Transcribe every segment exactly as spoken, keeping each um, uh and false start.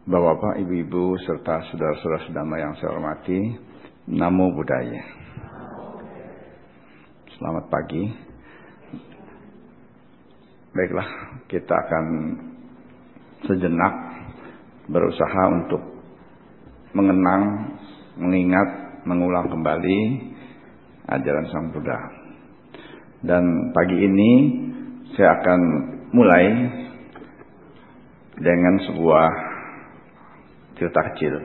Bapak-bapak, ibu-ibu, serta saudara-saudara sedama yang saya hormati, Namo Buddhaya. Selamat pagi. Baiklah, kita akan sejenak berusaha untuk mengenang, mengingat, mengulang kembali ajaran Sang Buddha. Dan pagi ini saya akan mulai dengan sebuah cerita kecil.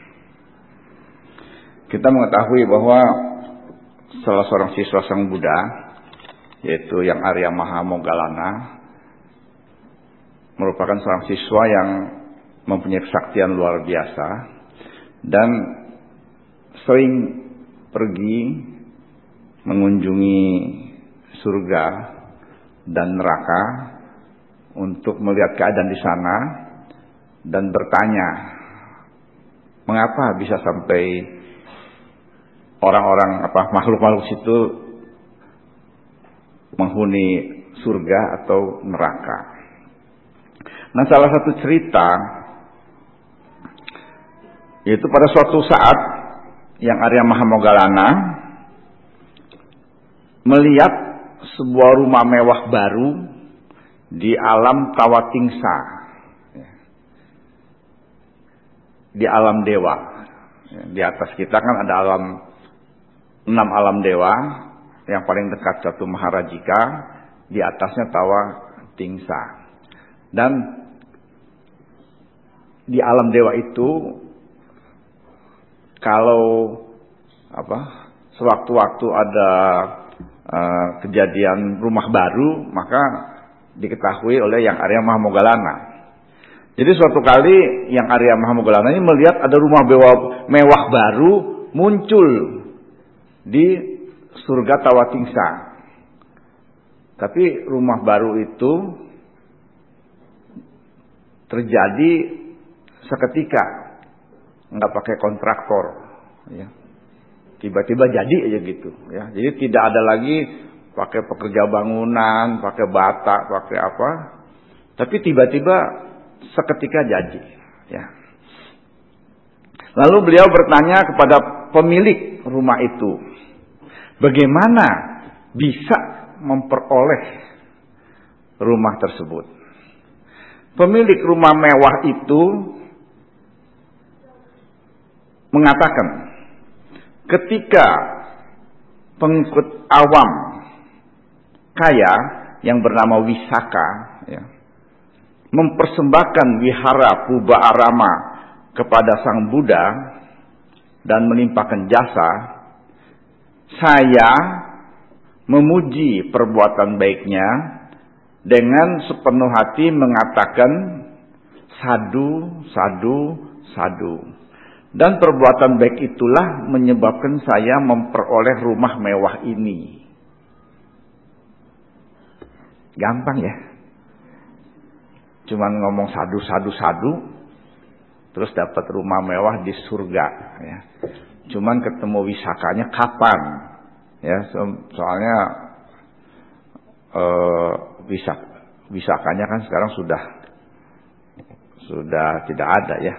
Kita mengetahui bahwa salah seorang siswa Sang Buddha, yaitu yang Arya Mahamoggallana, merupakan seorang siswa yang mempunyai kesaktian luar biasa dan sering pergi mengunjungi surga dan neraka untuk melihat keadaan di sana dan bertanya, mengapa bisa sampai orang-orang apa makhluk-makhluk situ menghuni surga atau neraka. Nah, salah satu cerita yaitu pada suatu saat yang Arya Mahamoggallana melihat sebuah rumah mewah baru di alam Tawatingsa, di alam dewa. Di atas kita kan ada alam enam alam dewa, yang paling dekat Catu Maharajika, di atasnya Tawatingsa. Dan di alam dewa itu kalau apa sewaktu-waktu ada uh, kejadian rumah baru, maka diketahui oleh yang Arya Mahamoggallana. Jadi suatu kali yang Arya Mahamoggallana ini melihat ada rumah mewah baru muncul di surga Tawatingsa. Tapi rumah baru itu terjadi seketika, nggak pakai kontraktor, ya. Tiba-tiba jadi aja gitu, ya. Jadi tidak ada lagi pakai pekerja bangunan, pakai bata, pakai apa. Tapi tiba-tiba seketika jadi, ya. Lalu beliau bertanya kepada pemilik rumah itu, bagaimana bisa memperoleh rumah tersebut? Pemilik rumah mewah itu mengatakan, ketika pengikut awam kaya yang bernama Wisaka, ya, mempersembahkan wihara Puba Arama kepada Sang Buddha dan menimpakan jasa, saya memuji perbuatan baiknya dengan sepenuh hati mengatakan sadu, sadu, sadu. Dan perbuatan baik itulah menyebabkan saya memperoleh rumah mewah ini. Gampang ya. Cuman ngomong sadu, sadu, sadu, terus dapat rumah mewah di surga, ya. Cuman ketemu Wisakanya kapan? Ya, so- soalnya uh, Wisak, Wisakanya kan sekarang sudah sudah tidak ada, ya.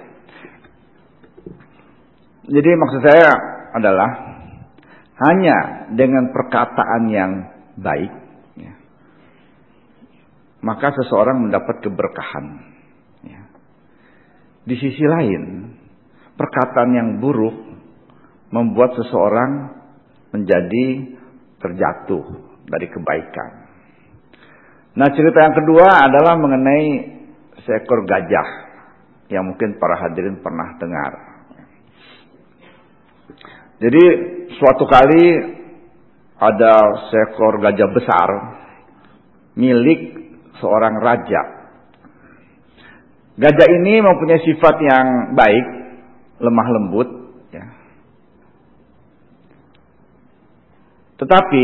Jadi maksud saya adalah hanya dengan perkataan yang baik, ya, maka seseorang mendapat keberkahan, ya. Di sisi lain, perkataan yang buruk membuat seseorang menjadi terjatuh dari kebaikan. Nah, cerita yang kedua adalah mengenai seekor gajah yang mungkin para hadirin pernah dengar. Jadi suatu kali ada seekor gajah besar milik seorang raja. Gajah ini mempunyai sifat yang baik, lemah lembut, ya. Tetapi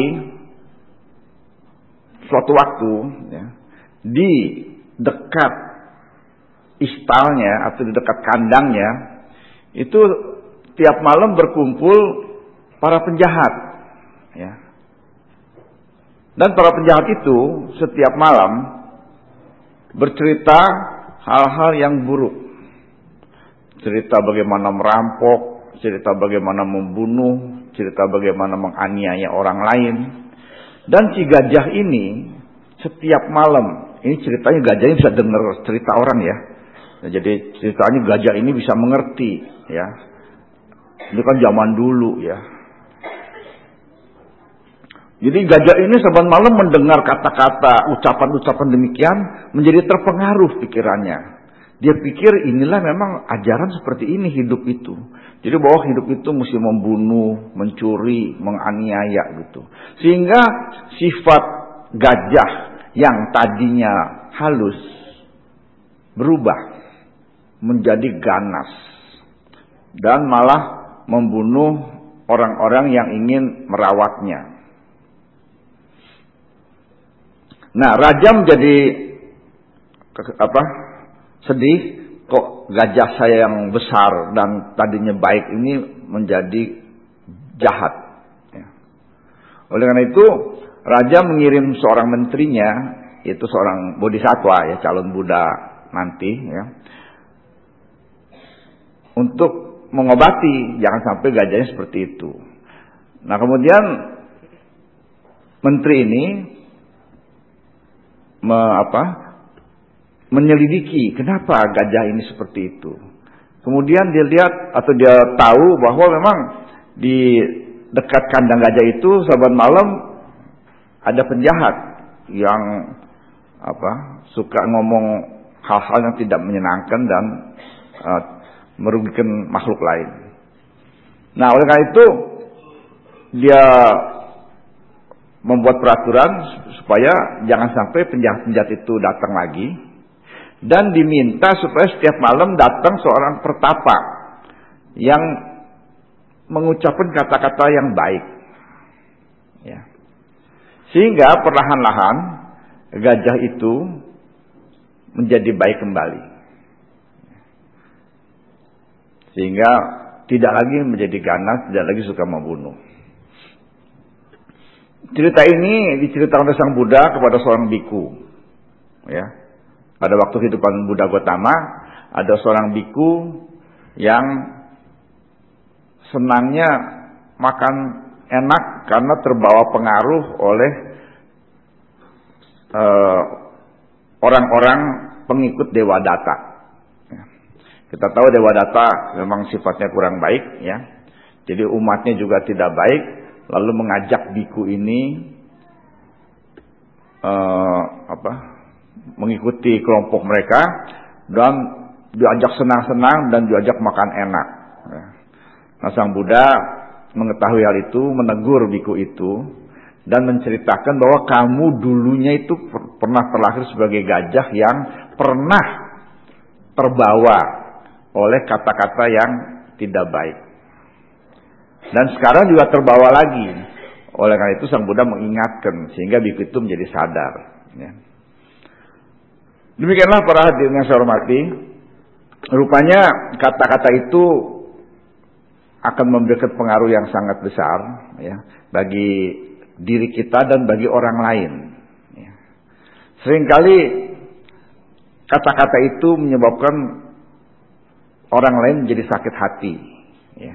suatu waktu, ya, di dekat istalnya atau di dekat kandangnya itu tiap malam berkumpul para penjahat, ya. Dan para penjahat itu setiap malam bercerita hal-hal yang buruk cerita bagaimana merampok, cerita bagaimana membunuh, cerita bagaimana menganiaya orang lain. Dan si gajah ini setiap malam, ini ceritanya gajahnya bisa dengar cerita orang ya. Nah, jadi ceritanya gajah ini bisa mengerti ya. Ini kan zaman dulu ya. Jadi gajah ini saban malam mendengar kata-kata, ucapan-ucapan demikian, menjadi terpengaruh pikirannya. Dia pikir inilah memang ajaran seperti ini hidup itu. Jadi bahwa hidup itu mesti membunuh, mencuri, menganiaya gitu. Sehingga sifat gajah yang tadinya halus berubah menjadi ganas dan malah membunuh orang-orang yang ingin merawatnya. Nah, raja menjadi apa? Sedih, kok gajah saya yang besar dan tadinya baik ini menjadi jahat. Ya. Oleh karena itu, raja mengirim seorang menterinya, itu seorang bodhisatwa ya, calon Buddha nanti ya, untuk mengobati, jangan sampai gajahnya seperti itu. Nah, kemudian menteri ini me, apa? menyelidiki kenapa gajah ini seperti itu. Kemudian dia lihat atau dia tahu bahwa memang di dekat kandang gajah itu saban malam ada penjahat yang apa suka ngomong hal-hal yang tidak menyenangkan dan uh, merugikan makhluk lain. Nah, oleh karena itu dia membuat peraturan supaya jangan sampai penjahat-penjahat itu datang lagi. Dan diminta supaya setiap malam datang seorang pertapa yang mengucapkan kata-kata yang baik. Ya. Sehingga perlahan-lahan gajah itu menjadi baik kembali. Sehingga tidak lagi menjadi ganas, tidak lagi suka membunuh. Cerita ini diceritakan oleh Sang Buddha kepada seorang biku. Ya. Pada waktu kehidupan Buddha Gotama, ada seorang biku yang senangnya makan enak karena terbawa pengaruh oleh uh, orang-orang pengikut Dewa Datta. Kita tahu Dewa Datta memang sifatnya kurang baik, ya. Jadi umatnya juga tidak baik, lalu mengajak biku ini uh, apa? mengikuti kelompok mereka dan diajak senang-senang dan diajak makan enak. Nah, Sang Buddha mengetahui hal itu, menegur biku itu dan menceritakan bahwa kamu dulunya itu pernah terlahir sebagai gajah yang pernah terbawa oleh kata-kata yang tidak baik. Dan sekarang juga terbawa lagi. Oleh karena itu Sang Buddha mengingatkan sehingga biku itu menjadi sadar. Ya. Demikianlah para hadirin yang saya hormati. Rupanya kata-kata itu akan memberikan pengaruh yang sangat besar ya, bagi diri kita dan bagi orang lain. Ya. Seringkali kata-kata itu menyebabkan orang lain menjadi sakit hati. Ya.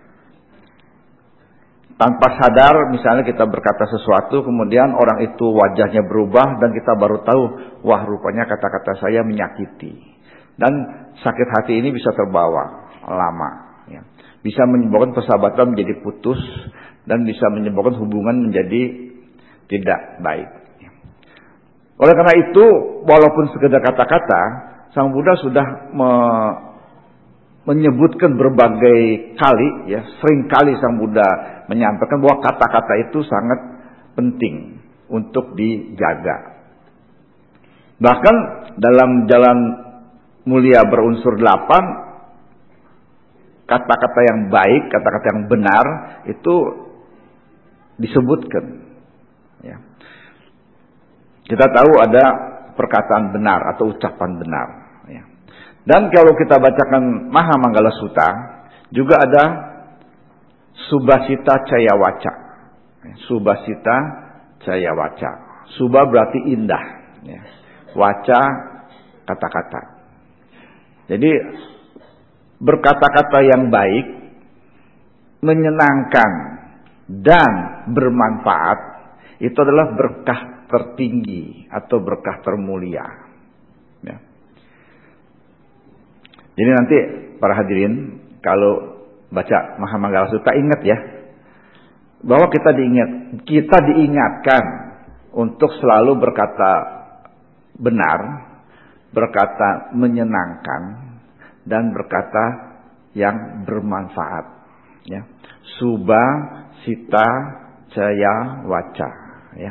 Tanpa sadar misalnya kita berkata sesuatu kemudian orang itu wajahnya berubah dan kita baru tahu, wah rupanya kata-kata saya menyakiti. Dan sakit hati ini bisa terbawa lama. Ya. Bisa menyebabkan persahabatan menjadi putus dan bisa menyebabkan hubungan menjadi tidak baik. Ya. Oleh karena itu walaupun sekedar kata-kata, Sang Buddha sudah me menyebutkan berbagai kali, ya, sering kali Sang Buddha menyampaikan bahwa kata-kata itu sangat penting untuk dijaga. Bahkan dalam jalan mulia berunsur delapan, kata-kata yang baik, kata-kata yang benar itu disebutkan. Ya. Kita tahu ada perkataan benar atau ucapan benar. Ya. Dan kalau kita bacakan Mahamanggala Sutta, juga ada Subhasita Cayawaca. Subhasita Cayawaca. Subha berarti indah. Waca kata-kata. Jadi berkata-kata yang baik, menyenangkan dan bermanfaat, itu adalah berkah tertinggi atau berkah termulia. Ya. Jadi nanti para hadirin kalau baca Mahamanggala Sutta ingat ya, bahwa kita diingat, kita diingatkan untuk selalu berkata benar, berkata menyenangkan, dan berkata yang bermanfaat. Ya. Suba, sita, jaya, waca. Ya.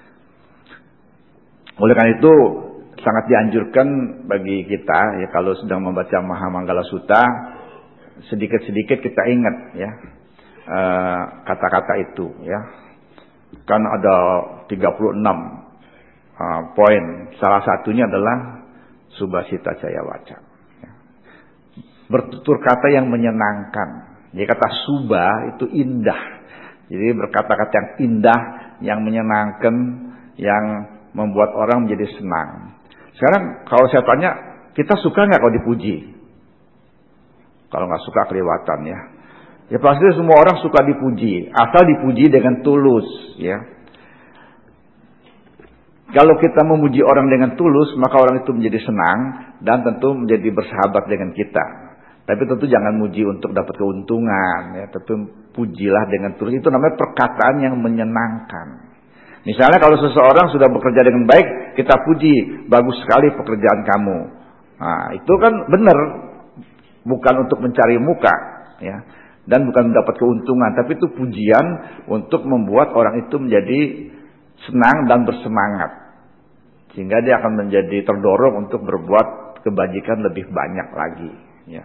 Oleh karena itu sangat dianjurkan bagi kita ya kalau sedang membaca Mahamanggala Sutta, sedikit-sedikit kita ingat ya uh, kata-kata itu ya. Kan ada tiga puluh enam uh, poin. Salah satunya adalah subasita jaya waca. Ya. Bertutur kata yang menyenangkan. Jadi kata suba itu indah. Jadi berkata-kata yang indah, yang menyenangkan, yang membuat orang menjadi senang. Sekarang kalau saya tanya, kita suka nggak kalau dipuji? Kalau nggak suka kelewatan ya. Ya pasti semua orang suka dipuji, asal dipuji dengan tulus ya. Kalau kita memuji orang dengan tulus, maka orang itu menjadi senang dan tentu menjadi bersahabat dengan kita. Tapi tentu jangan muji untuk dapat keuntungan ya, tentu pujilah dengan tulus. Itu namanya perkataan yang menyenangkan. Misalnya kalau seseorang sudah bekerja dengan baik, kita puji, bagus sekali pekerjaan kamu. Nah, itu kan benar, bukan untuk mencari muka, ya, dan bukan mendapat keuntungan, tapi itu pujian untuk membuat orang itu menjadi senang dan bersemangat, sehingga dia akan menjadi terdorong untuk berbuat kebajikan lebih banyak lagi. Ya,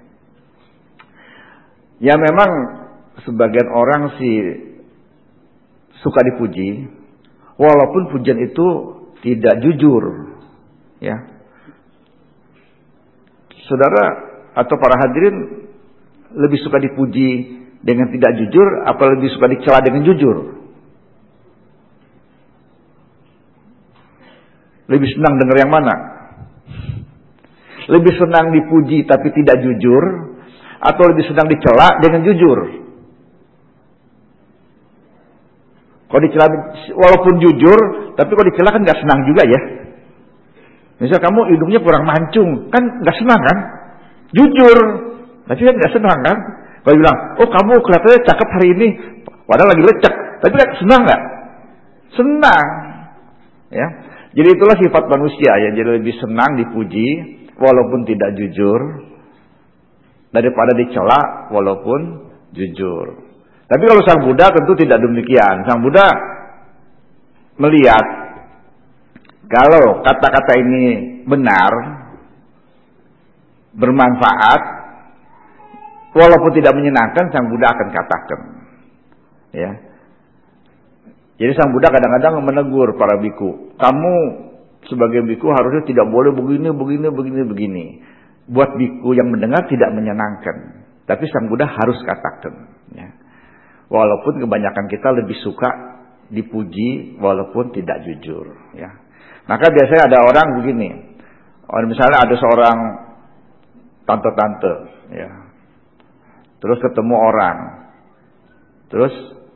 ya memang sebagian orang sih suka dipuji. Walaupun pujian itu tidak jujur, ya. Saudara atau para hadirin lebih suka dipuji dengan tidak jujur, apa lebih suka dicela dengan jujur? Lebih senang dengar yang mana? Lebih senang dipuji tapi tidak jujur, atau lebih senang dicela dengan jujur? Kalau dicela walaupun jujur, tapi kalau dicela kan nggak senang juga ya. Misal kamu hidungnya kurang mancung, kan nggak senang kan? Jujur, tapi kan nggak senang kan? Kalau bilang, oh kamu kelihatannya cakep hari ini, padahal lagi lecek, tapi kan senang nggak? Senang, ya. Jadi itulah sifat manusia ya, jadi lebih senang dipuji walaupun tidak jujur daripada dicela walaupun jujur. Tapi kalau Sang Buddha tentu tidak demikian. Sang Buddha melihat kalau kata-kata ini benar, bermanfaat, walaupun tidak menyenangkan, Sang Buddha akan katakan. Ya. Jadi Sang Buddha kadang-kadang menegur para biku. Kamu sebagai biku harusnya tidak boleh begini, begini, begini, begini. Buat biku yang mendengar tidak menyenangkan. Tapi Sang Buddha harus katakan. Ya. Walaupun kebanyakan kita lebih suka dipuji walaupun tidak jujur, ya. Maka biasanya ada orang begini, misalnya ada seorang tante-tante, ya, terus ketemu orang, terus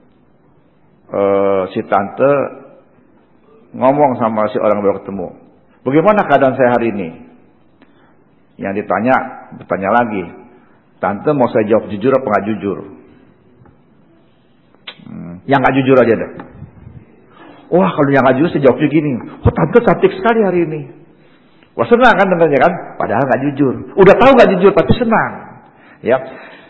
uh, si tante ngomong sama si orang yang baru ketemu, bagaimana keadaan saya hari ini? Yang ditanya, bertanya lagi, tante mau saya jawab jujur apa nggak jujur? Yang nggak jujur aja deh. Wah kalau yang nggak jujur saya jawabnya gini. Oh tante cantik sekali hari ini. Wah senang kan dengarnya kan. Padahal nggak jujur. Udah tahu nggak jujur tapi senang. Ya.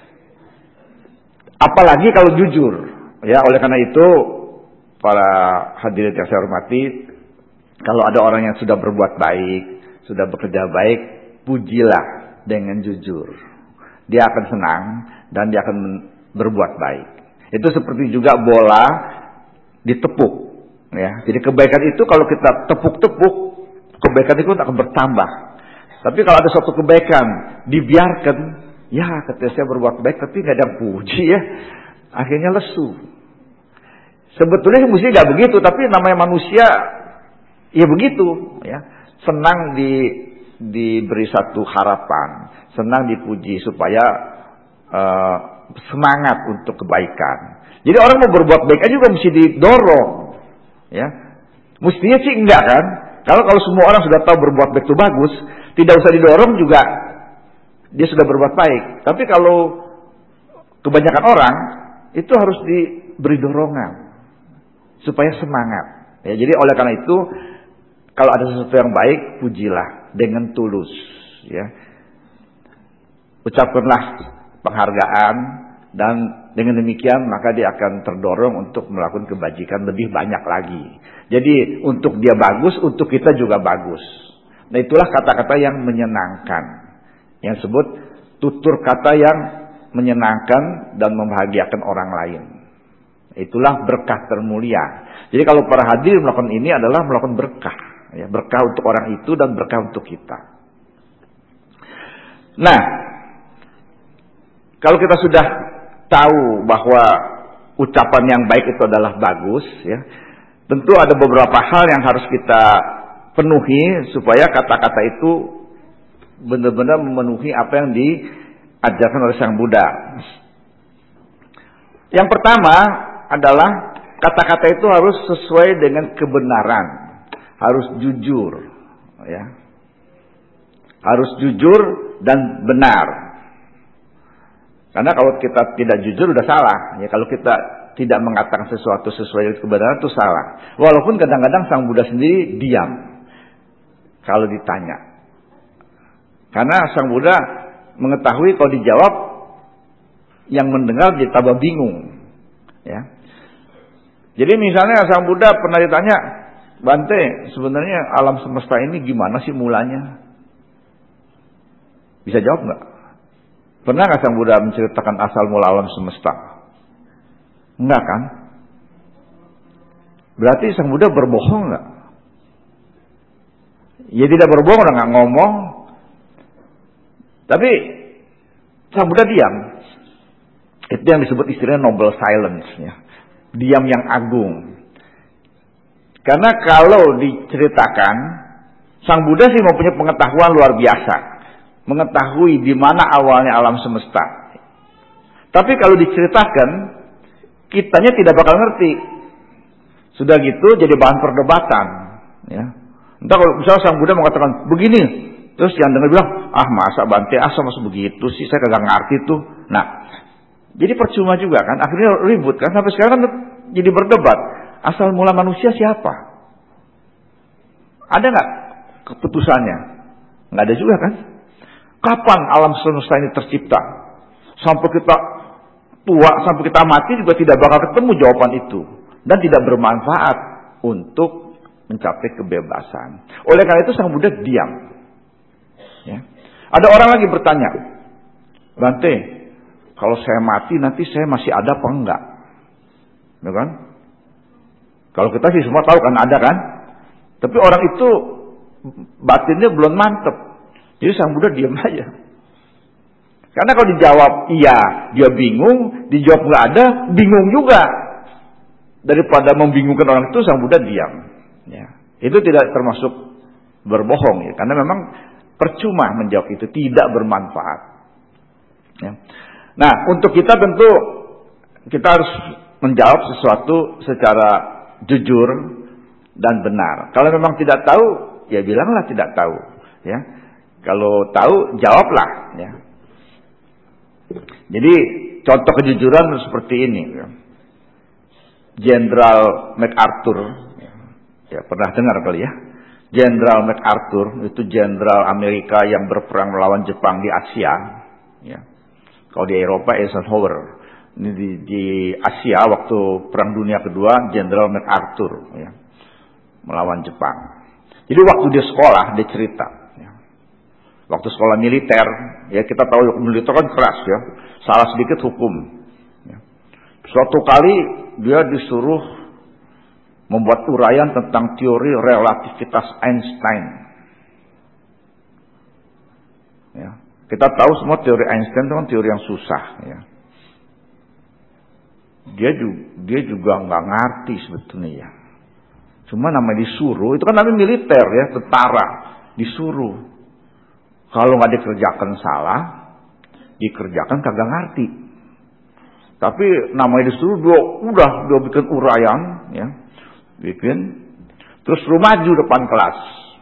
Apalagi kalau jujur. Ya oleh karena itu para hadirin yang saya hormati, kalau ada orang yang sudah berbuat baik, sudah bekerja baik, pujilah dengan jujur. Dia akan senang dan dia akan berbuat baik. Itu seperti juga bola ditepuk, ya. Jadi kebaikan itu kalau kita tepuk-tepuk, kebaikan itu akan bertambah. Tapi kalau ada suatu kebaikan dibiarkan, ya ketika saya berbuat baik tapi nggak ada yang puji ya, akhirnya lesu. Sebetulnya mesti nggak begitu, tapi namanya manusia ya begitu, ya. Senang di diberi satu harapan, senang dipuji supaya uh, semangat untuk kebaikan. Jadi orang mau berbuat baik aja juga mesti didorong, ya. Mestinya sih enggak kan? Kalau kalau semua orang sudah tahu berbuat baik itu bagus, tidak usah didorong juga dia sudah berbuat baik. Tapi kalau kebanyakan orang itu harus diberi dorongan supaya semangat. Ya, jadi oleh karena itu kalau ada sesuatu yang baik, pujilah dengan tulus. Ya, ucapkanlah penghargaan dan dengan demikian maka dia akan terdorong untuk melakukan kebajikan lebih banyak lagi. Jadi untuk dia bagus, untuk kita juga bagus. Nah itulah kata-kata yang menyenangkan. Yang disebut tutur kata yang menyenangkan dan membahagiakan orang lain. Itulah berkah termulia. Jadi kalau para hadirin melakukan ini adalah melakukan berkah. Ya, berkah untuk orang itu dan berkah untuk kita. Nah, kalau kita sudah tahu bahwa ucapan yang baik itu adalah bagus, ya, tentu ada beberapa hal yang harus kita penuhi supaya kata-kata itu benar-benar memenuhi apa yang diajarkan oleh Sang Buddha. Yang pertama adalah kata-kata itu harus sesuai dengan kebenaran, harus jujur, ya, harus jujur dan benar. Karena kalau kita tidak jujur udah salah. Ya, kalau kita tidak mengatakan sesuatu sesuai dengan kebenaran itu salah. Walaupun kadang-kadang Sang Buddha sendiri diam kalau ditanya. Karena Sang Buddha mengetahui kalau dijawab yang mendengar jadi tambah bingung. Ya. Jadi misalnya Sang Buddha pernah ditanya, Bante, sebenarnya alam semesta ini gimana sih mulanya? Bisa jawab nggak? Pernah nggak Sang Buddha menceritakan asal mula alam semesta? Enggak kan? Berarti Sang Buddha berbohong nggak? Ya tidak berbohong, orang nggak ngomong. Tapi Sang Buddha diam. Itu yang disebut istilahnya noble silence, ya. Diam yang agung. Karena kalau diceritakan, Sang Buddha sih mempunyai pengetahuan luar biasa. Mengetahui di mana awalnya alam semesta. Tapi kalau diceritakan, kitanya tidak bakal ngerti. Sudah gitu jadi bahan perdebatan. Ya. Entah kalau misalnya Sang Buddha mengatakan begini, terus yang dengar bilang, ah masa Bante asa masa begitu sih, saya kagak ngerti tuh. Nah, jadi percuma juga kan, akhirnya ribut kan, sampai sekarang kan jadi berdebat. Asal mula manusia siapa? Ada nggak keputusannya? Nggak ada juga kan? Kapan alam semesta ini tercipta? Sampai kita tua, sampai kita mati juga tidak bakal ketemu jawaban itu. Dan tidak bermanfaat untuk mencapai kebebasan. Oleh karena itu Sang Buddha diam. Ya. Ada orang lagi bertanya, Bante, kalau saya mati nanti saya masih ada apa enggak? Ya kan? Kalau kita sih semua tahu kan ada kan? Tapi orang itu batinnya belum mantep. Jadi Sang Buddha diam aja. Karena kalau dijawab iya, dia bingung. Dijawab nggak ada, bingung juga. Daripada membingungkan orang itu, Sang Buddha diam. Ya. Itu tidak termasuk berbohong, ya. Karena memang percuma menjawab itu, tidak bermanfaat. Ya. Nah, untuk kita tentu kita harus menjawab sesuatu secara jujur dan benar. Kalau memang tidak tahu, ya bilanglah tidak tahu. Ya. Kalau tahu, jawablah. Ya. Jadi contoh kejujuran seperti ini. Jenderal MacArthur, ya pernah dengar kali ya. Jenderal MacArthur itu jenderal Amerika yang berperang melawan Jepang di Asia. Ya. Kalau di Eropa Eisenhower. Ini di, di Asia waktu Perang Dunia Kedua, Jenderal MacArthur, ya, melawan Jepang. Jadi waktu dia sekolah, dia cerita. Waktu sekolah militer, ya kita tahu militer kan keras ya, salah sedikit hukum. Ya. Suatu kali dia disuruh membuat uraian tentang teori relativitas Einstein. Ya. Kita tahu semua teori Einstein itu kan teori yang susah. Ya. Dia juga, dia juga nggak ngerti sebetulnya ya. Cuma namanya disuruh, itu kan namanya militer ya, tentara, disuruh. Kalau nggak dikerjakan salah, dikerjakan kagak ngerti. Tapi namanya disuruh dia udah dia bikin uraian, ya, bikin, terus suruh maju depan kelas.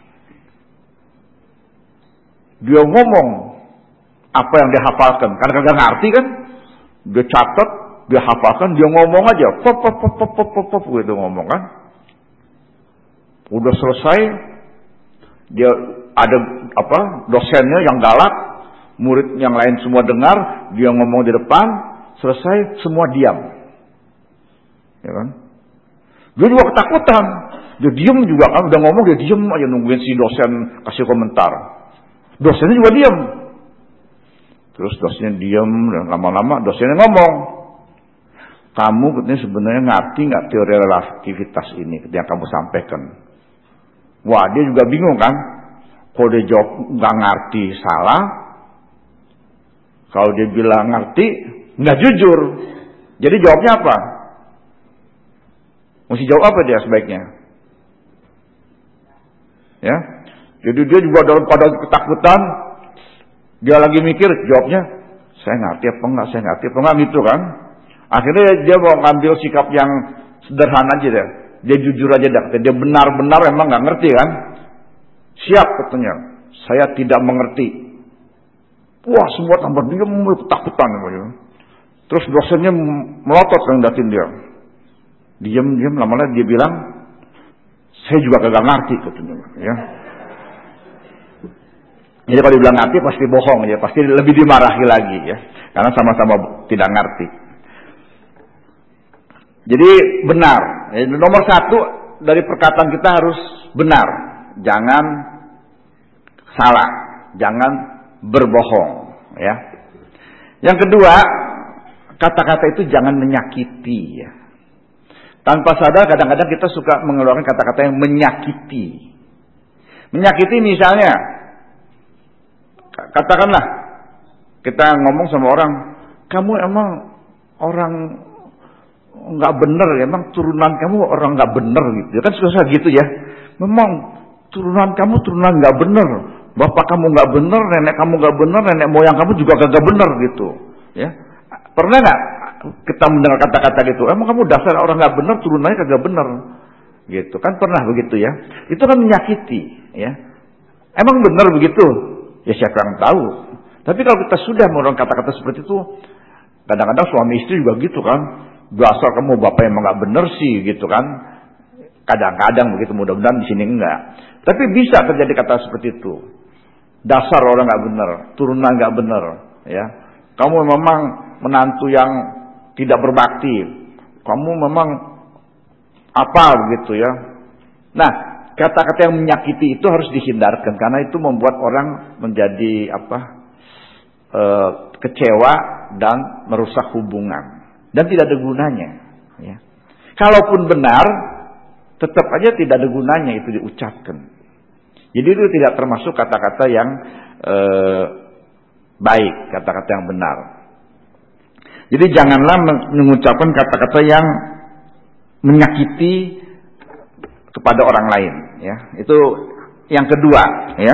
Dia ngomong apa yang dia hafalkan, karena kagak ngerti kan, dia catat, dia hafalkan, dia ngomong aja, pop pop pop pop pop pop pop gitu ngomong kan. Udah selesai, dia ada apa dosennya yang galak, murid yang lain semua dengar, dia ngomong di depan, selesai semua diam, ya kan? Dia juga ketakutan, dia diam juga kan, udah ngomong dia diam aja nungguin si dosen kasih komentar. Dosennya juga diam. Terus dosennya diam, dan lama-lama dosennya ngomong, kamu katanya sebenarnya ngerti nggak teori relativitas ini yang kamu sampaikan? Wah, dia juga bingung kan? Kalau dia jawab nggak ngerti salah, kalau dia bilang ngerti nggak jujur. Jadi jawabnya apa? Mesti jawab apa dia sebaiknya? Ya, jadi dia juga dalam keadaan ketakutan. Dia lagi mikir jawabnya, saya ngerti apa enggak, saya ngerti apa enggak gitu kan. Akhirnya dia mau ngambil sikap yang sederhana aja deh. Dia jujur aja dah. Dia benar-benar emang nggak ngerti kan. Siap katanya, saya tidak mengerti. Wah, semua tambah diam, ketakutan. Terus dosennya melotot rendahin dia. Diam-diam lama-lama dia bilang, saya juga kagak ngerti katanya. Ya. Jadi kalau dibilang ngerti pasti bohong ya, pasti lebih dimarahi lagi ya, karena sama-sama tidak ngerti. Jadi benar. Ya, nomor satu dari perkataan kita harus benar, jangan salah, jangan berbohong. Ya. Yang kedua, kata-kata itu jangan menyakiti. Ya. Tanpa sadar kadang-kadang kita suka mengeluarkan kata-kata yang menyakiti. Menyakiti misalnya, katakanlah kita ngomong sama orang, kamu emang orang nggak bener, emang turunan kamu orang nggak bener gitu, kan susah gitu ya. Memang turunan kamu turunan nggak bener, bapak kamu nggak bener, nenek kamu nggak bener, nenek moyang kamu juga kagak bener gitu. Ya, pernah nggak kita mendengar kata-kata gitu? Emang kamu dasar orang nggak bener, turunannya kagak bener, gitu kan pernah begitu ya? Itu kan menyakiti, ya. Emang bener begitu? Ya siapa yang tahu. Tapi kalau kita sudah mengeluarkan kata-kata seperti itu, kadang-kadang suami istri juga gitu kan. Dasar kamu bapak yang nggak bener sih gitu kan. Kadang-kadang begitu, mudah-mudahan di sini enggak. Tapi bisa terjadi kata seperti itu. Dasar orang nggak bener, turunan nggak bener, ya. Kamu memang menantu yang tidak berbakti. Kamu memang apa begitu ya. Nah, kata-kata yang menyakiti itu harus dihindarkan karena itu membuat orang menjadi apa e, kecewa dan merusak hubungan dan tidak ada gunanya. Ya. Kalaupun benar, tetap aja tidak ada gunanya itu diucapkan. Jadi itu tidak termasuk kata-kata yang e, baik, kata-kata yang benar. Jadi janganlah mengucapkan kata-kata yang menyakiti kepada orang lain, ya. Itu yang kedua, ya.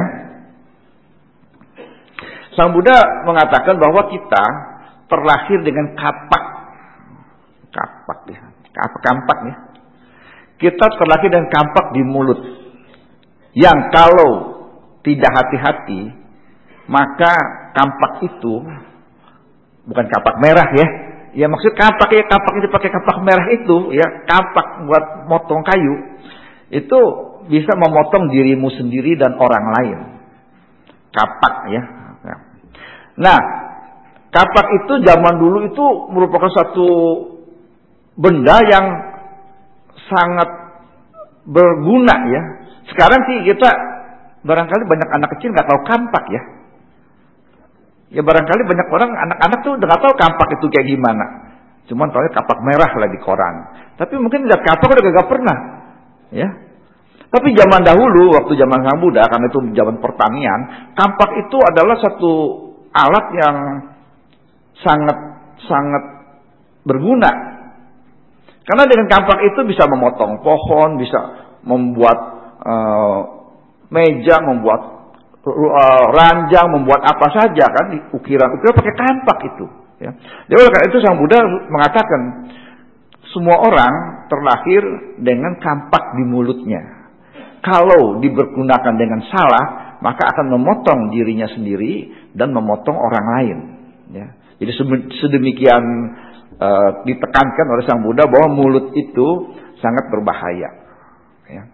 Sang Buddha mengatakan bahwa kita terlahir dengan kapak, kapak ya, kapak kampak ya. Kita terlahir dengan kampak di mulut, yang kalau tidak hati-hati, maka kampak itu bukan kapak merah ya. Ya maksud kampak ya, kampak itu pakai kapak merah itu, ya kampak buat motong kayu. Itu bisa memotong dirimu sendiri dan orang lain. Kapak ya. Nah, kapak itu zaman dulu itu merupakan satu benda yang sangat berguna ya. Sekarang sih kita barangkali banyak anak kecil nggak tahu kampak ya. Ya barangkali banyak orang anak-anak tuh udah nggak tahu kampak itu kayak gimana. Cuman tahunya kapak merah lah di koran. Tapi mungkin lihat kapak udah gak pernah. Ya. Tapi zaman dahulu, waktu zaman Sang Buddha, karena itu zaman pertanian, kampak itu adalah satu alat yang sangat sangat berguna. Karena dengan kampak itu bisa memotong pohon, bisa membuat uh, meja, membuat ranjang, membuat apa saja kan, ukiran-ukiran pakai kampak itu. Ya. Jadi oleh karena itu Sang Buddha mengatakan semua orang terlahir dengan kampak di mulutnya. Kalau dipergunakan dengan salah, maka akan memotong dirinya sendiri dan memotong orang lain. Ya. Jadi sedemikian uh, ditekankan oleh Sang Buddha bahwa mulut itu sangat berbahaya. Ya.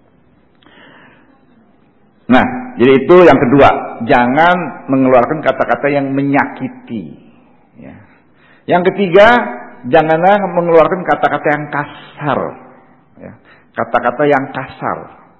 Nah, jadi itu yang kedua, jangan mengeluarkan kata-kata yang menyakiti. Ya. Yang ketiga, janganlah mengeluarkan kata-kata yang kasar. Ya. Kata-kata yang kasar.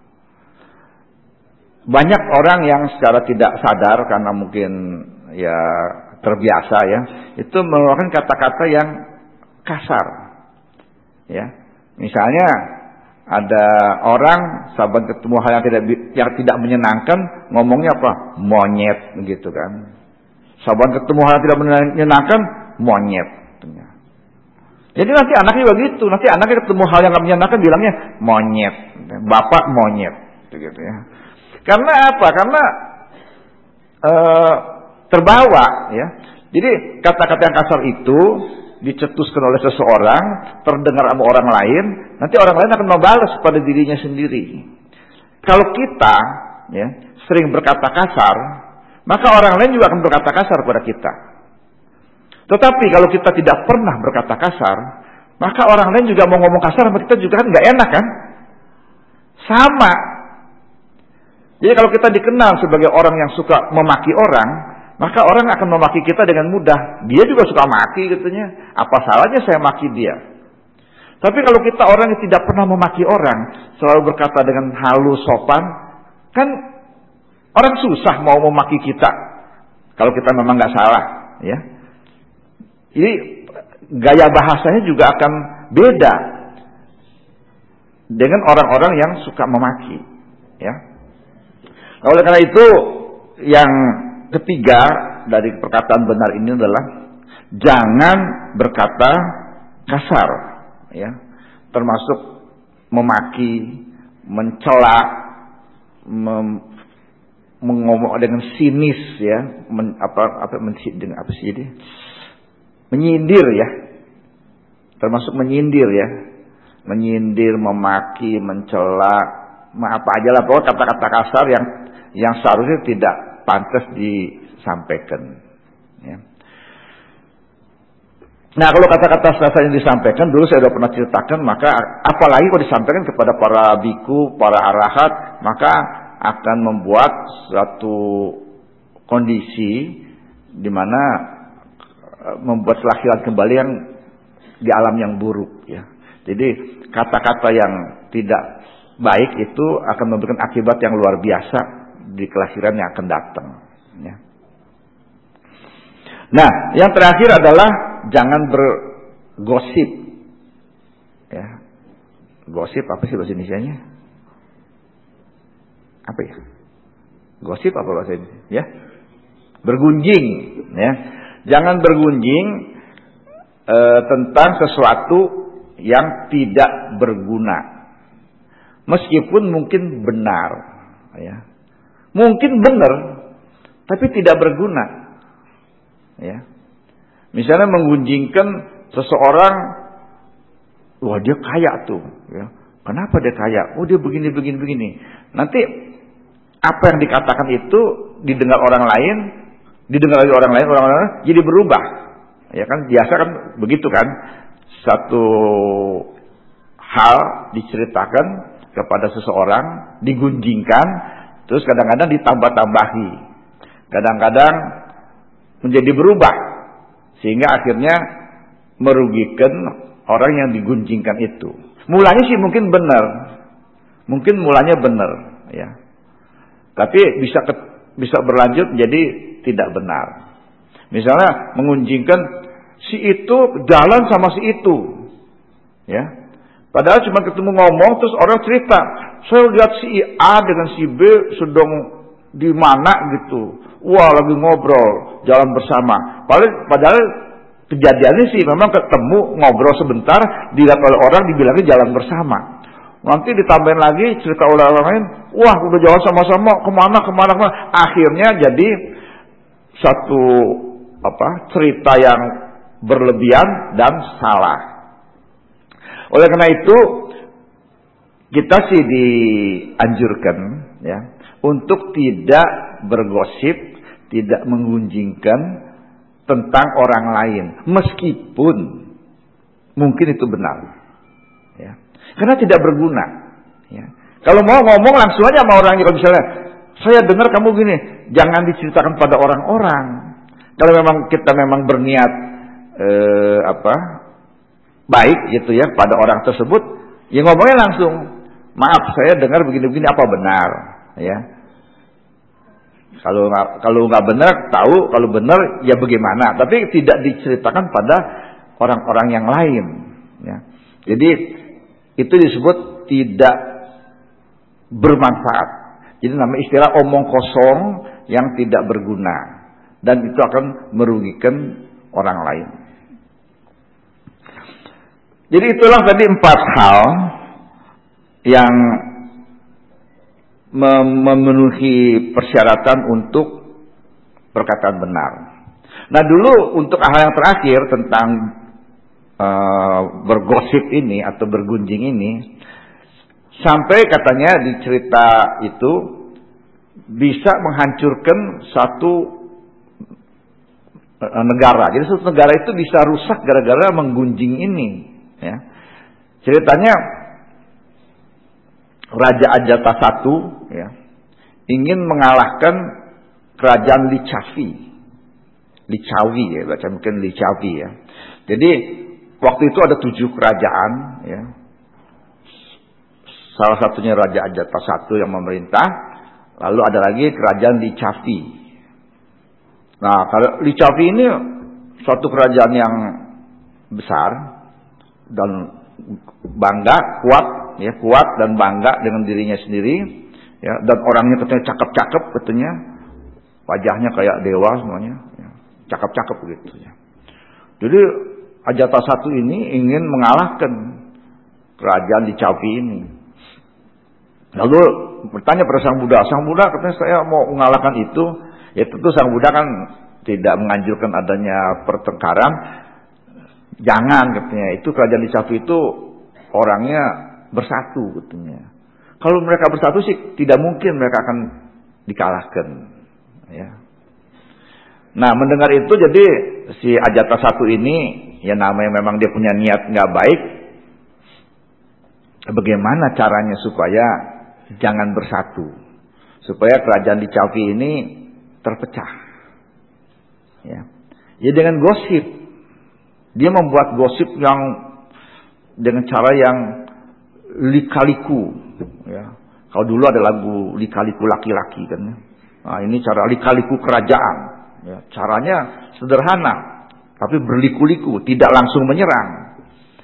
Banyak orang yang secara tidak sadar karena mungkin ya terbiasa ya, itu mengeluarkan kata-kata yang kasar. Ya. Misalnya ada orang sahabat ketemu hal yang tidak yang tidak menyenangkan, ngomongnya apa? Monyet begitu kan. Sahabat ketemu hal yang tidak menyenangkan, monyet. Jadi nanti anaknya begitu, nanti anaknya ketemu hal yang tidak menyenangkan bilangnya monyet, bapak monyet, begitu ya. Karena apa? Karena uh, terbawa ya. Jadi kata-kata yang kasar itu dicetuskan oleh seseorang, terdengar sama orang lain, nanti orang lain akan membalas pada dirinya sendiri. Kalau kita ya, sering berkata kasar, maka orang lain juga akan berkata kasar pada kita. Tetapi kalau kita tidak pernah berkata kasar, maka orang lain juga mau ngomong kasar sama kita juga kan nggak enak kan? Sama. Jadi kalau kita dikenal sebagai orang yang suka memaki orang, maka orang akan memaki kita dengan mudah. Dia juga suka maki katanya. Apa salahnya saya maki dia? Tapi kalau kita orang yang tidak pernah memaki orang, selalu berkata dengan halus sopan, kan orang susah mau memaki kita. Kalau kita memang nggak salah, ya. Jadi gaya bahasanya juga akan beda dengan orang-orang yang suka memaki, ya. Oleh karena itu, yang ketiga dari perkataan benar ini adalah jangan berkata kasar, ya, termasuk memaki, mencela, mem, mengomong dengan sinis, ya, men, apa apa dengan apa sih ini, menyindir, ya, termasuk menyindir, ya, menyindir, memaki, mencela, apa aja lah, pokoknya kata-kata kasar yang yang seharusnya tidak pantas disampaikan. Ya. Nah, kalau kata-kata kasar yang disampaikan dulu saya sudah pernah ceritakan, maka apalagi kalau disampaikan kepada para biku, para arahat, maka akan membuat suatu kondisi di mana membuat kelahiran kembali yang di alam yang buruk. Ya. Jadi kata-kata yang tidak baik itu akan memberikan akibat yang luar biasa di kelahiran yang akan datang. Ya. Nah, yang terakhir adalah jangan bergosip. Ya. Gosip apa sih bahasa Indonesianya? Apa ya? Gosip apa bahasa Indonesia? Ya. Bergunjing. Ya. Jangan bergunjing e, tentang sesuatu yang tidak berguna. Meskipun mungkin benar. Ya. Mungkin benar, tapi tidak berguna. Ya. Misalnya menggunjingkan seseorang, wah dia kaya tuh. Ya. Kenapa dia kaya? Oh dia begini, begini, begini. Nanti apa yang dikatakan itu didengar orang lain, didengar oleh orang lain, orang lain jadi berubah. Ya kan biasa kan begitu kan? Satu hal diceritakan kepada seseorang, digunjingkan. Terus kadang-kadang ditambah-tambahi. Kadang-kadang menjadi berubah. Sehingga akhirnya merugikan orang yang digunjingkan itu. Mulanya sih mungkin benar. Mungkin mulanya benar. Ya. Tapi bisa ke, bisa berlanjut menjadi tidak benar. Misalnya mengunjingkan si itu jalan sama si itu. Ya. Padahal cuma ketemu ngomong terus orang cerita, saya lihat si A dengan si B sedang di mana gitu. Wah lagi ngobrol, jalan bersama. Padahal, padahal kejadiannya sih memang ketemu ngobrol sebentar, dilihat oleh orang dibilangnya jalan bersama. Nanti ditambahin lagi cerita oleh orang lain, wah udah jauh sama-sama kemana kemana kemana. Akhirnya jadi satu apa cerita yang berlebihan dan salah. Oleh karena itu kita sih dianjurkan ya untuk tidak bergosip, tidak menggunjingkan tentang orang lain, meskipun mungkin itu benar, ya. Karena tidak berguna. Ya. Kalau mau ngomong langsung aja sama orangnya. Kalau misalnya saya dengar kamu gini, jangan diceritakan pada orang-orang. Kalau memang kita memang berniat eh, apa baik gitu ya pada orang tersebut, ya ngomongnya langsung. Maaf, saya dengar begini-begini, apa benar? Ya. Kalau nggak kalau nggak benar tahu, kalau benar ya bagaimana? Tapi tidak diceritakan pada orang-orang yang lain. Ya. Jadi itu disebut tidak bermanfaat. Jadi namanya istilah omong kosong yang tidak berguna dan itu akan merugikan orang lain. Jadi itulah tadi empat hal yang memenuhi persyaratan untuk perkataan benar. Nah dulu untuk hal yang terakhir tentang uh, bergosip ini atau bergunjing ini, sampai katanya di cerita itu bisa menghancurkan satu uh, negara. Jadi satu negara itu bisa rusak gara-gara menggunjing ini. Ya. Ceritanya Raja Ajata satu ya, ingin mengalahkan kerajaan Lichavi. Lichavi ya, baca mungkin Lichavi ya. Jadi waktu itu ada tujuh kerajaan ya. Salah satunya Raja Ajata satu yang memerintah, lalu ada lagi kerajaan Lichavi. Nah, kalau Lichavi ini suatu kerajaan yang besar dan bangga, kuat ya, kuat dan bangga dengan dirinya sendiri ya, dan orangnya katanya cakep-cakep katanya, wajahnya kayak dewa semuanya ya, cakep-cakep gitu ya. Jadi Ajata satu ini ingin mengalahkan kerajaan Lichavi ini. Lalu bertanya pada sang Buddha, sang Buddha katanya saya mau mengalahkan itu. Ya tentu sang Buddha kan tidak menganjurkan adanya pertengkaran. Jangan katanya, itu kerajaan Lichavi itu orangnya bersatu katanya. Kalau mereka bersatu sih tidak mungkin mereka akan dikalahkan. Ya. Nah mendengar itu jadi si Ajata satu ini, ya namanya memang dia punya niat nggak baik. Bagaimana caranya supaya jangan bersatu, supaya kerajaan Lichavi ini terpecah? Ya, ya dengan gosip. Dia membuat gosip yang dengan cara yang lika-liku. Ya. Kalau dulu ada lagu lika-liku laki-laki kan. Nah, ini cara lika-liku kerajaan. Ya, caranya sederhana, tapi berliku-liku, tidak langsung menyerang.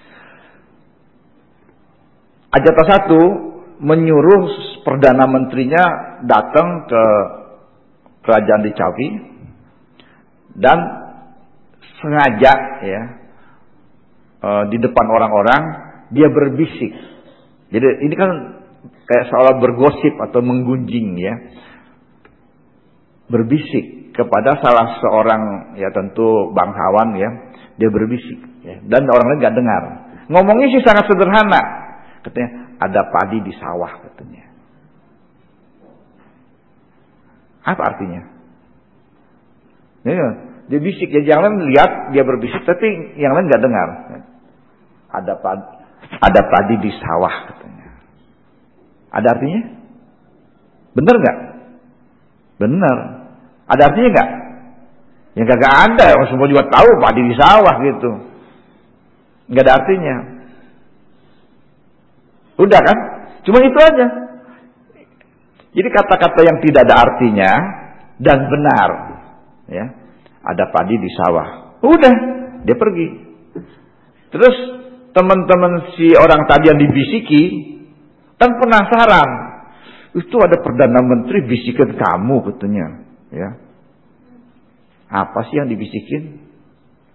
Ajata satu menyuruh perdana menterinya datang ke kerajaan Lichavi dan sengaja ya di depan orang-orang dia berbisik. Jadi ini kan kayak seolah bergosip atau menggunjing ya. Berbisik kepada salah seorang ya tentu bangsawan ya, dia berbisik ya, dan orang lain enggak dengar. Ngomongnya sih sangat sederhana. Katanya ada padi di sawah katanya. Apa artinya? Ya, dia bisik, jadi yang lain lihat dia berbisik, tapi yang lain nggak dengar. Ada padi, ada padi di sawah katanya. Ada artinya? Benar nggak? Benar. Ada artinya nggak? Ya nggak ada. Orang semua juga tahu padi di sawah gitu. Nggak ada artinya. Udah kan? Cuma itu aja. Jadi kata-kata yang tidak ada artinya dan benar, ya. Ada padi di sawah. Udah, dia pergi. Terus teman-teman si orang tadi yang dibisiki kan penasaran. Itu ada perdana menteri bisikin kamu katanya, ya. Apa sih yang dibisikin?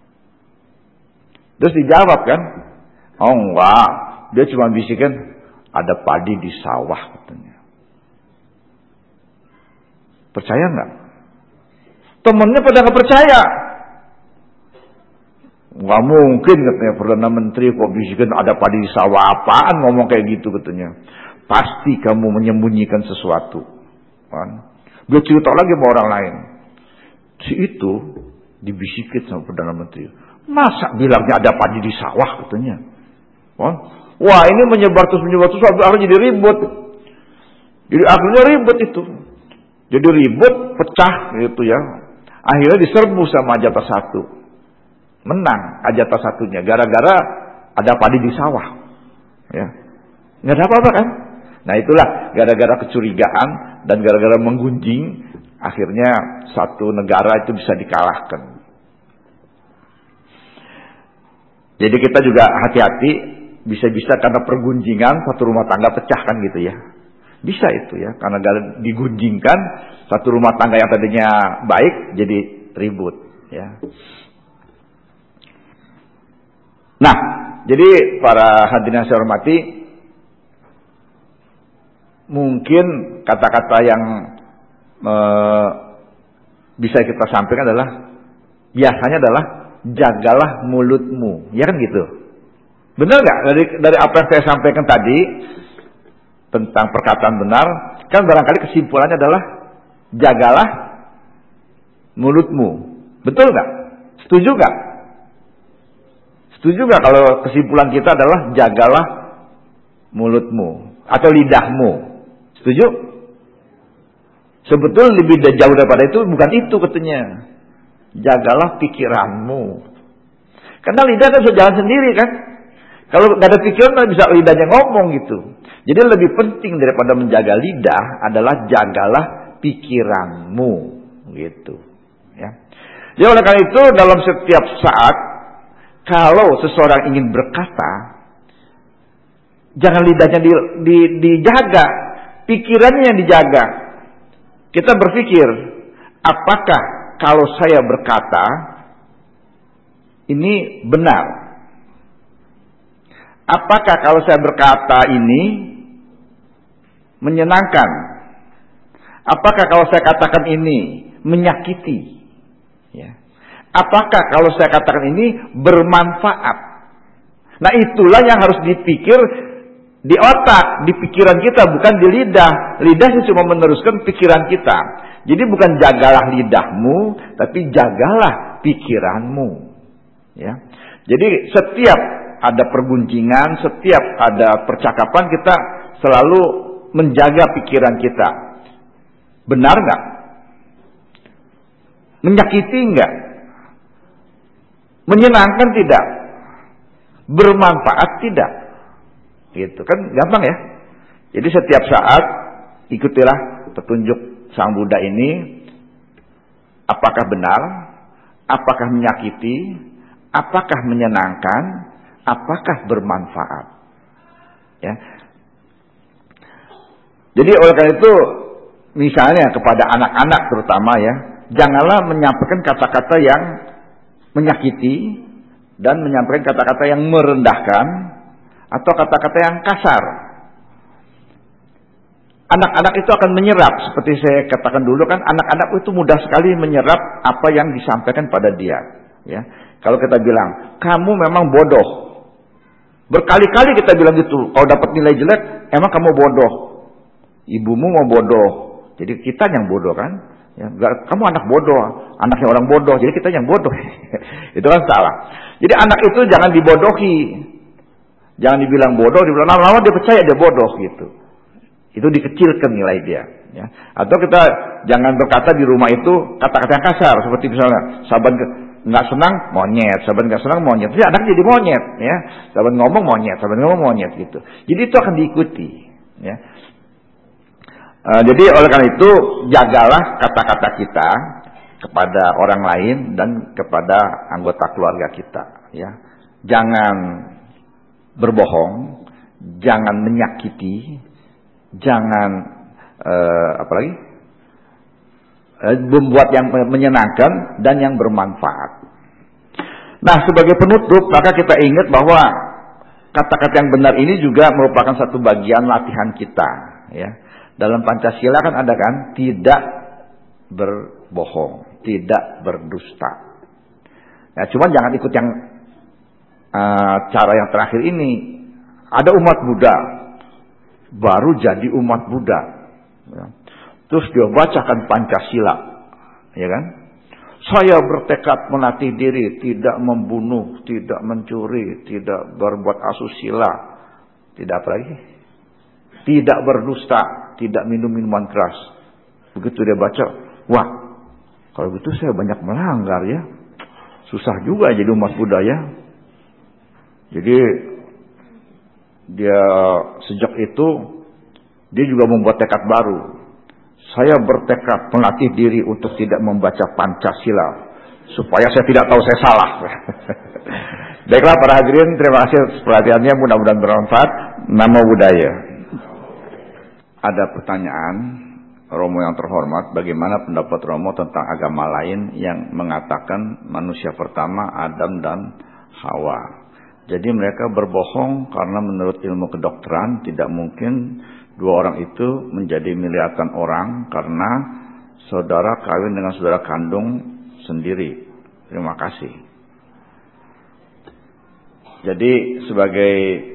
Terus dijawab kan? Oh enggak, dia cuma bisikin ada padi di sawah katanya. Percaya nggak? Temennya pada nggak percaya. Nggak mungkin katanya Perdana Menteri kok bisikin ada padi di sawah, apaan ngomong kayak gitu katanya. Pasti kamu menyembunyikan sesuatu. Kan? Dia cerita lagi sama orang lain. Si itu dibisikin sama Perdana Menteri. Masa bilangnya ada padi di sawah katanya. Kan? Wah ini menyebar terus menyebar terus akhirnya jadi ribut. Jadi akhirnya ribut itu. Jadi ribut pecah gitu ya. Akhirnya diserbu sama Ajata satu. Menang Ajata satunya gara-gara ada padi di sawah. Ya. Nggak ada apa-apa kan? Nah itulah gara-gara kecurigaan dan gara-gara menggunjing akhirnya satu negara itu bisa dikalahkan. Jadi kita juga hati-hati, bisa-bisa karena pergunjingan satu rumah tangga pecah kan gitu ya. Bisa itu ya, karena digunjingkan satu rumah tangga yang tadinya baik jadi ribut ya. Nah, jadi para hadirin yang saya hormati, mungkin kata-kata yang eh, bisa kita sampaikan adalah biasanya adalah jagalah mulutmu, ya kan gitu. Benar nggak dari dari apa yang saya sampaikan tadi tentang perkataan benar? Kan barangkali kesimpulannya adalah jagalah mulutmu, betul nggak? Setuju nggak? Setuju nggak kalau kesimpulan kita adalah jagalah mulutmu atau lidahmu? Setuju? Sebetulnya lebih jauh daripada itu, bukan itu katanya. Jagalah pikiranmu. Karena lidah kan bisa jalan sendiri kan. Kalau nggak ada pikiran nggak bisa lidahnya ngomong gitu. Jadi lebih penting daripada menjaga lidah adalah jagalah pikiranmu gitu. Ya. Jadi oleh karena itu dalam setiap saat kalau seseorang ingin berkata, jangan lidahnya di, di, dijaga, pikirannya yang dijaga. Kita berpikir, apakah kalau saya berkata ini benar? Apakah kalau saya berkata ini menyenangkan? Apakah kalau saya katakan ini menyakiti? Ya. Apakah kalau saya katakan ini bermanfaat? Nah itulah yang harus dipikir di otak, di pikiran kita, bukan di lidah. Lidah sih cuma meneruskan pikiran kita. Jadi bukan jagalah lidahmu, tapi jagalah pikiranmu. Ya. Jadi setiap ada pergunjingan, setiap ada percakapan kita selalu menjaga pikiran kita. Benar nggak? Menyakiti nggak? Menyenangkan tidak? Bermanfaat tidak? Gitu kan gampang ya. Jadi setiap saat ikutilah petunjuk Sang Buddha ini. Apakah benar? Apakah menyakiti? Apakah menyenangkan? Apakah bermanfaat? Ya. Jadi oleh karena itu misalnya kepada anak-anak terutama ya, janganlah menyampaikan kata-kata yang menyakiti dan menyampaikan kata-kata yang merendahkan atau kata-kata yang kasar. Anak-anak itu akan menyerap, seperti saya katakan dulu kan, anak-anak itu mudah sekali menyerap apa yang disampaikan pada dia. Ya, kalau kita bilang kamu memang bodoh, berkali-kali kita bilang gitu. Kalau dapat nilai jelek, emang kamu bodoh. Ibumu mau bodoh, jadi kita yang bodoh kan? Ya, kamu anak bodoh, anaknya orang bodoh, jadi kita yang bodoh. Itu kan salah. Jadi anak itu jangan dibodohi. Jangan dibilang bodoh, dibilang lama-lama dia percaya dia bodoh gitu. Itu dikecilkan nilai dia. Ya. Atau kita jangan berkata di rumah itu kata-kata yang kasar, seperti misalnya saban nggak senang monyet, saban nggak senang monyet. Jadi anak jadi monyet, ya. Saban ngomong monyet, saban ngomong monyet gitu. Jadi itu akan diikuti. Ya. Uh, jadi oleh karena itu jagalah kata-kata kita kepada orang lain dan kepada anggota keluarga kita. Ya. Jangan berbohong, jangan menyakiti, jangan uh, apa lagi, uh, membuat yang menyenangkan dan yang bermanfaat. Nah, sebagai penutup maka kita ingat bahwa kata-kata yang benar ini juga merupakan satu bagian latihan kita, ya. Dalam Pancasila kan ada kan, tidak berbohong, tidak berdusta. Ya, cuma jangan ikut yang uh, cara yang terakhir ini. Ada umat Buddha baru jadi umat Buddha, ya. Terus dia bacakan Pancasila, ya kan? Saya bertekad melatih diri tidak membunuh, tidak mencuri, tidak berbuat asusila, tidak apa lagi? Tidak berdusta, tidak minum minuman keras. Begitu dia baca, wah, kalau gitu saya banyak melanggar ya. Susah juga jadi umat Buddha ya. Jadi dia sejak itu dia juga membuat tekad baru. Saya bertekad melatih diri untuk tidak membaca Pancasila supaya saya tidak tahu saya salah. Baiklah para hadirin, terima kasih atas perhatiannya, mudah-mudahan bermanfaat. Namo Buddhaya. Ada pertanyaan, Romo yang terhormat, bagaimana pendapat Romo tentang agama lain yang mengatakan manusia pertama Adam dan Hawa? Jadi mereka berbohong karena menurut ilmu kedokteran tidak mungkin dua orang itu menjadi miliaran orang karena saudara kawin dengan saudara kandung sendiri. Terima kasih. Jadi sebagai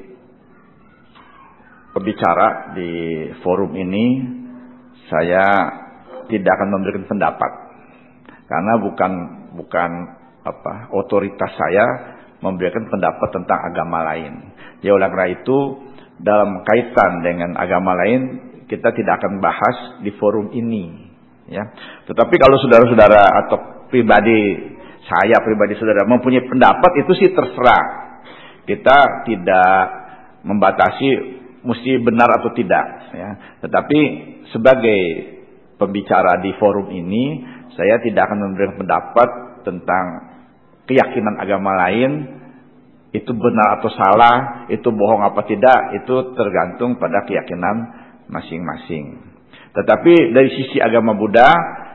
pembicara di forum ini, saya tidak akan memberikan pendapat karena bukan bukan apa otoritas saya memberikan pendapat tentang agama lain. Ya, oleh karena itu dalam kaitan dengan agama lain kita tidak akan bahas di forum ini, ya. Tetapi kalau saudara-saudara atau pribadi saya pribadi saudara mempunyai pendapat, itu sih terserah. Kita tidak membatasi mesti benar atau tidak, ya. Tetapi sebagai pembicara di forum ini, saya tidak akan memberikan pendapat tentang keyakinan agama lain. Itu benar atau salah, itu bohong apa tidak, itu tergantung pada keyakinan masing-masing. Tetapi dari sisi agama Buddha,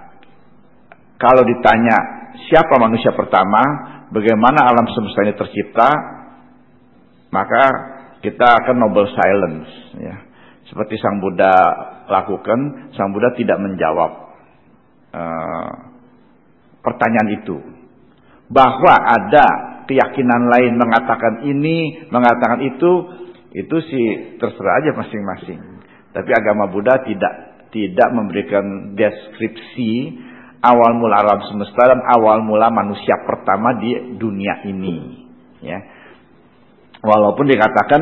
kalau ditanya siapa manusia pertama, bagaimana alam semesta ini tercipta, maka kita akan noble silence, ya. Seperti Sang Buddha lakukan, Sang Buddha tidak menjawab uh, pertanyaan itu. Bahwa ada keyakinan lain mengatakan ini, mengatakan itu, itu sih terserah aja masing-masing. Tapi agama Buddha tidak tidak memberikan deskripsi awal mula alam semesta dan awal mula manusia pertama di dunia ini, ya. Walaupun dikatakan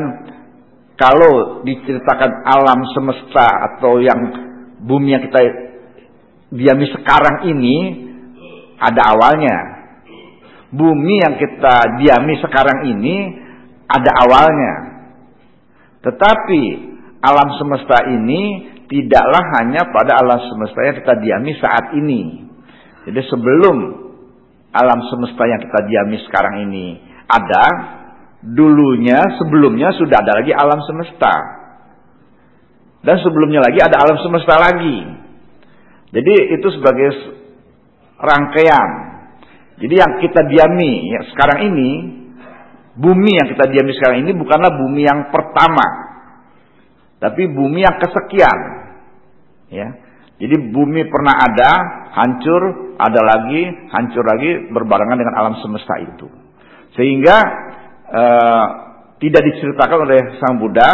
kalau diceritakan alam semesta atau yang bumi yang kita diami sekarang ini ada awalnya. Bumi yang kita diami sekarang ini ada awalnya. Tetapi alam semesta ini tidaklah hanya pada alam semesta yang kita diami saat ini. Jadi sebelum alam semesta yang kita diami sekarang ini ada, dulunya sebelumnya sudah ada lagi alam semesta. Dan sebelumnya lagi ada alam semesta lagi. Jadi itu sebagai rangkaian. Jadi yang kita diami ya, sekarang ini, bumi yang kita diami sekarang ini bukanlah bumi yang pertama, tapi bumi yang kesekian, ya. Jadi bumi pernah ada, hancur, ada lagi, hancur lagi, berbarengan dengan alam semesta itu. Sehingga eh, tidak diceritakan oleh Sang Buddha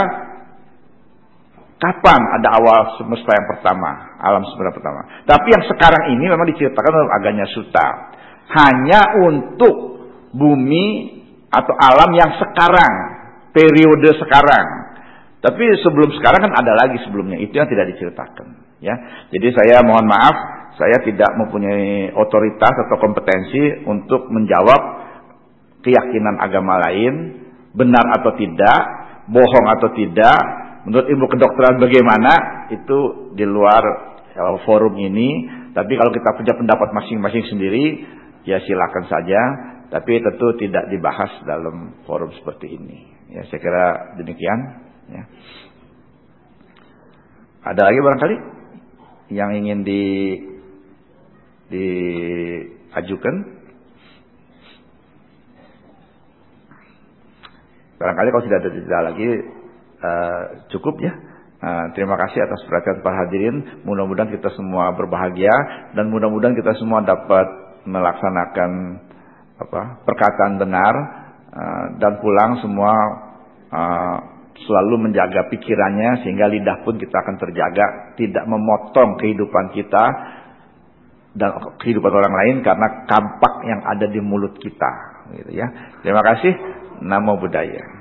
kapan ada awal semesta yang pertama, alam semesta pertama. Tapi yang sekarang ini memang diceritakan dalam Aganya Sutta. Hanya untuk bumi atau alam yang sekarang, periode sekarang. Tapi sebelum sekarang kan ada lagi sebelumnya, itu yang tidak diceritakan, ya. Jadi saya mohon maaf, saya tidak mempunyai otoritas atau kompetensi untuk menjawab keyakinan agama lain, benar atau tidak, bohong atau tidak, menurut ilmu kedokteran bagaimana, itu di luar uh, forum ini. Tapi kalau kita punya pendapat masing-masing sendiri, ya silakan saja, tapi tentu tidak dibahas dalam forum seperti ini. Ya, saya kira demikian, ya. Ada lagi barangkali yang ingin di diajukan? Barangkali kalau tidak ada jeda lagi uh, cukup ya. Uh, terima kasih atas perhatian para hadirin. Mudah-mudahan kita semua berbahagia dan mudah-mudahan kita semua dapat melaksanakan apa perkataan benar uh, dan pulang semua uh, selalu menjaga pikirannya sehingga lidah pun kita akan terjaga, tidak memotong kehidupan kita dan kehidupan orang lain karena kampak yang ada di mulut kita, gitu ya. Terima kasih. Namo Buddhaya.